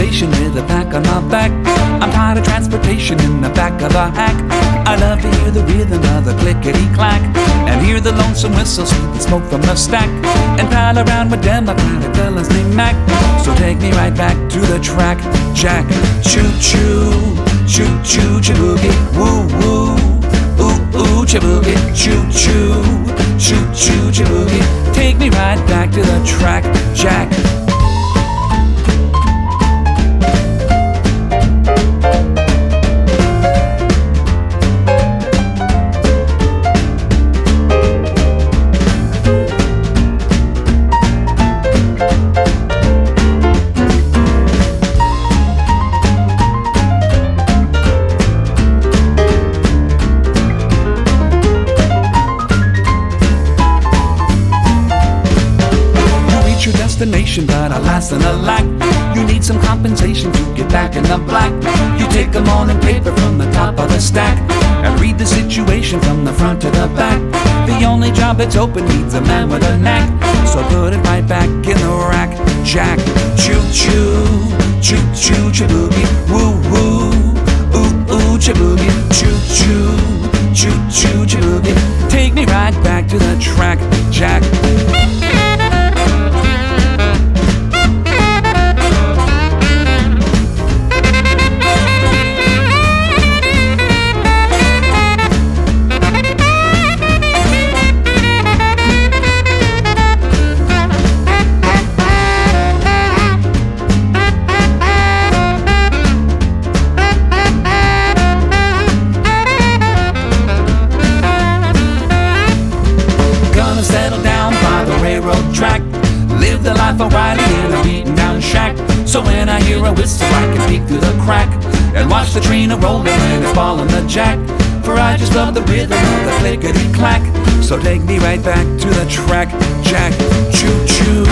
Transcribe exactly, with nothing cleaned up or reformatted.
station with a pack on my back. I'm tired of transportation in the back of a hack. I love to hear the rhythm of the clickety-clack, and hear the lonesome whistle, sweep the smoke from the stack, and pal around with them like a fellas named Mac. So take me right back to the track, Jack. Choo-choo, choo-choo, chiboogie, woo-woo, ooh-ooh, chiboogie, choo-choo, choo-choo, chiboogie. Take me right back to the track, Jack. But alas and alack, you need some compensation to get back in the black. You take a morning paper from the top of the stack and read the situation from the front to the back. The only job that's open needs a man with a knack, so put it right back in the rack, Jack. Choo-choo, choo-choo, chiboogie, woo-woo, ooh-ooh, chiboogie, choo-choo, choo-choo, chiboogie. Take me right back to the track, Jack. Settle down by the railroad track, live the life of riding in a beaten down shack. So when I hear a whistle I can peek through the crack and watch the train a-rolling when it's ballin' the jack. For I just love the rhythm of the clickety-clack. So take me right back to the track, Jack. Choo-choo,